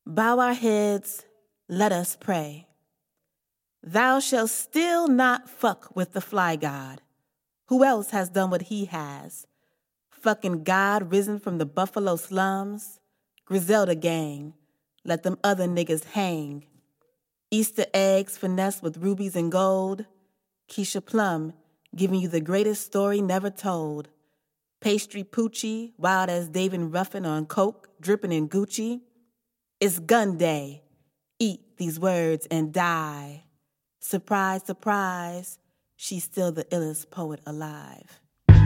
Bow our heads, let us pray. Thou shalt still not fuck with the fly god. Who else has done what he has? Fucking God risen from the Buffalo slums. Griselda gang, let them other niggas hang. Easter eggs finessed with rubies and gold. Keisha Plum giving you the greatest story never told. Pastry Poochie, wild as David Ruffin on coke, dripping in Gucci. It's gun day. Eat these words and die. Surprise, surprise, she's still the illest poet alive.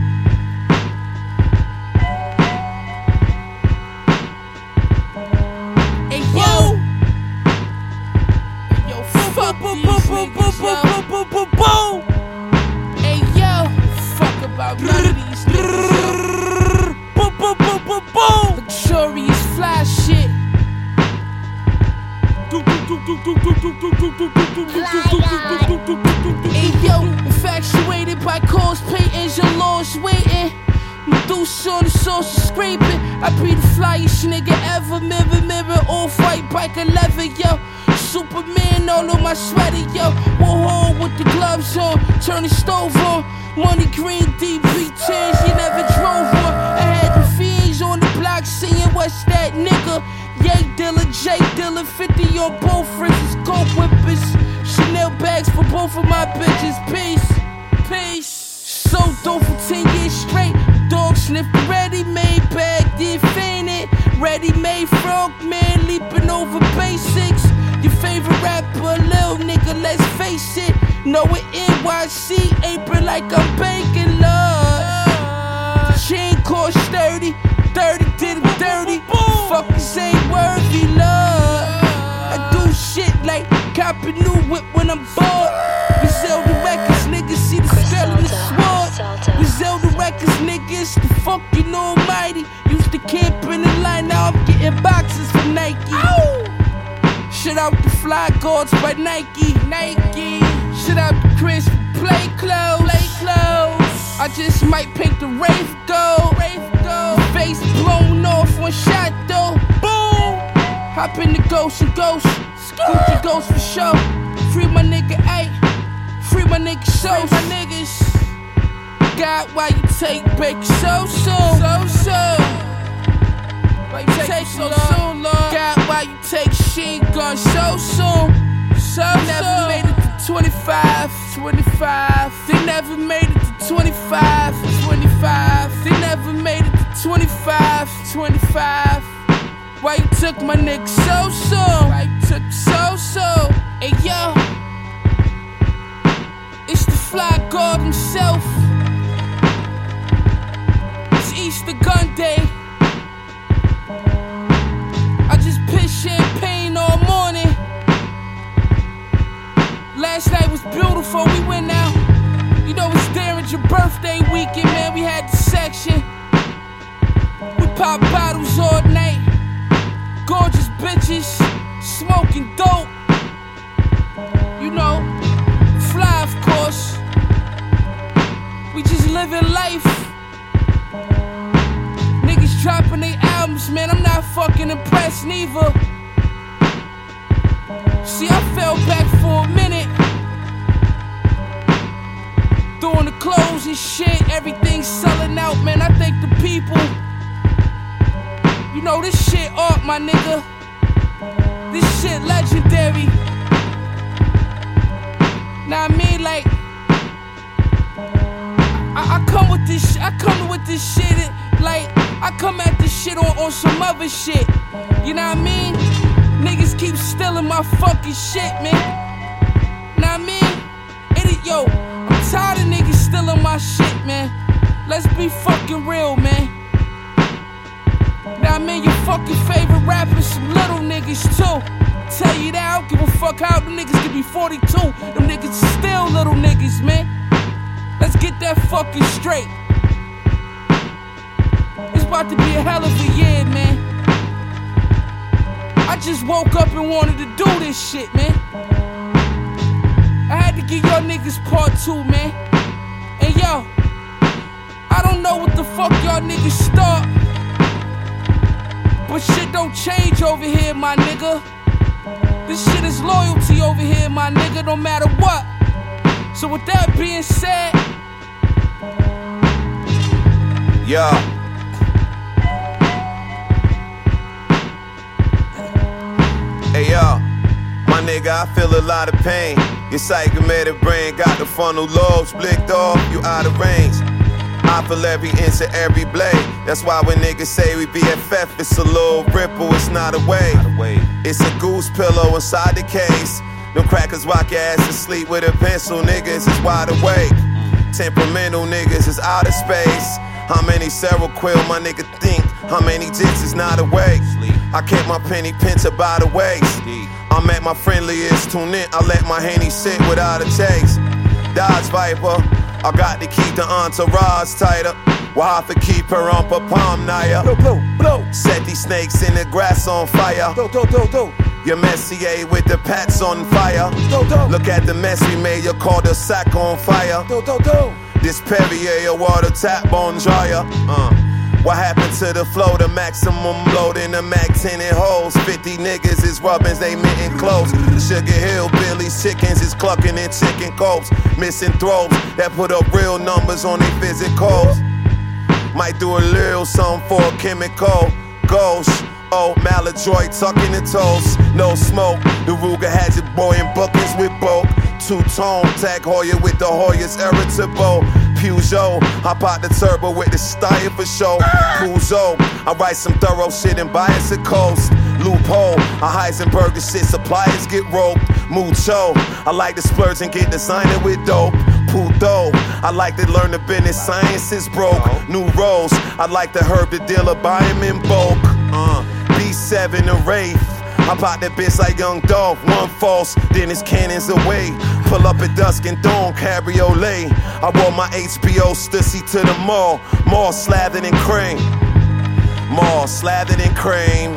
Hey yo, hey yo, fuck these niggas, yo. Hey yo, fuck about none of these niggas, yo. Luxurious fly shit. Hey yo, infatuated by cause patents, your laws waiting. Medusa on the social scraping. I be the flyest nigga ever. Mirror, off-white bike 11, yo. Superman all on my sweater, yo. Warhol with the gloves on, turn the stove on. Money green DB10s, you never drove on. I had the fiends on the block saying, what's that nigga? Yay Dilla, J Dilla, 50 on both fridges, coke whippers. Chanel bags for both of my bitches, peace. So dope for 10 years straight. Dog sniff the ready-made bag, then fainted. Ready-made frog man leaping over basics. Your favorite rapper, lil nigga, let's face it. Know it NYC, apron like I'm baking, love. The chain cost 30 did it dirty. Fuckers ain't worthy, love. I do shit like cop a new whip when I'm bored. Griselda Records, niggas see the skull in the sword. Griselda Records, niggas, the fucking almighty. Used to camp in the line, now I'm getting boxes from Nike. Ow! Shout out the Fly Guards by Nike. Shout out to Chris for Play Clothes. I just might paint the rave gold. Face blown off one shot though. Boom! Hop in the ghost and ghost. Gucci ghost for show. Free my nigga A. Free my nigga so. My niggas. God, why you take break so soon? Why you take so soon, Lord? God, why you take shit gun so soon? Never made it to 25. They never made it to 25. They never made it to 25. Why you took my nigga so soon? Hey yo, it's the Fly God himself. It's Easter gun day. I just pissed champagne all morning. Last night was beautiful, we went out. You know it's Derringer birthday weekend, man, we had the section. We pop bottles all night. Gorgeous bitches, smoking dope. You know, fly of course. We just living life. Niggas dropping their albums, man, I'm not fucking impressed neither. See, I fell back for a minute. Doing the clothes and shit, everything's selling out, man. I thank the people. You know, this shit art, my nigga. This shit legendary. Now I mean, like, I come with this shit, like, I come at this shit on some other shit. You know what I mean? Niggas keep stealing my fucking shit, man. Know what I mean? Yo, I'm tired of niggas stealing my shit, man. Let's be fucking real, man. Now I mean, your fucking favorite rappers, some little niggas too. Tell you that, I don't give a fuck how them niggas can be 42. Them niggas still little niggas, man. Let's get that fucking straight. It's about to be a hell of a year, man. I just woke up and wanted to do this shit, man. I had to give y'all niggas part 2, man. And yo, I don't know what the fuck y'all niggas start, But shit don't change over here, my nigga. This shit is loyalty over here, my nigga, no matter what. So with that being said, yo. Hey yo, my nigga, I feel a lot of pain. Your psychomatic brain got the frontal lobes blicked off, you out of range. I feel every inch of every blade. That's why when niggas say we BFF, it's a little ripple, it's not a wave. It's a goose pillow inside the case. Them crackers rock your ass to sleep with a pencil, niggas is wide awake. Temperamental niggas is out of space. How many Seroquel my nigga think? How many jits is not awake? I kept my penny pincher by the waist. I'm at my friendliest, tune in, I let my Henny sit without a chase. Dodge Viper, I got to keep the entourage tighter. While I have to keep her on per palm naya. Blow. Set these snakes in the grass on fire. Your Messier with the pats on fire. Look at the mess we made, you call the sack on fire. This Perrier, your water tap on dryer. What happened to the flow, the maximum load in the Mac 10 and holes? 50 niggas is rubbins, they mitten close. The Sugar Hill Billy's chickens is clucking in chicken copes. Missing throws that put up real numbers on their physicals. Might do a little something for a chemical. Ghost, oh, maladroit tucking the toes. No smoke, the Ruger has it boy in buckets with bulk. Two-tone, tag Hoya with the Hoyas irritable. Peugeot, hop out the turbo with the style for show. Puzo, I write some thorough shit and bias a coast. Loophole, a Heisenberg shit, suppliers get roped. Mucho, I like to splurge and get designer with dope. Puto, I like to learn the business, science is broke. New roles, I like to herb the dealer, buy him in bulk. B7 the Wraith, I pop that bitch like Young Dolph. One false, then his cannons away. Pull up at dusk and dawn, cabriolet. I wore my HBO stussy to the mall. More slathered in cream. More slathered in cream.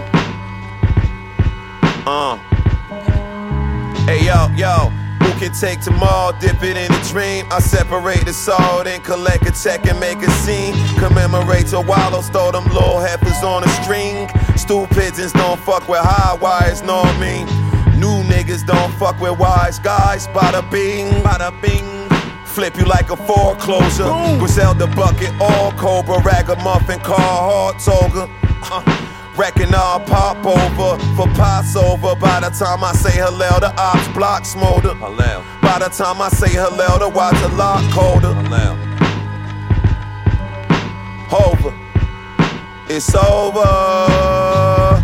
Hey yo, who can take tomorrow, dip it in a dream? I separate the salt and collect a check and make a scene. Commemorate to wallows, throw them little heifers on a string. Stool pigeons don't fuck with high wires, know what I mean? New niggas don't fuck with wise guys, bada bing, bada bing. Flip you like a foreclosure. Griselda bucket, all Cobra, ragamuffin, car, hard toga. Reckon I'll pop over for Passover. By the time I say Hallel, the ops block smolder. By the time I say Hallel, the watch a lot colder. Over, it's over.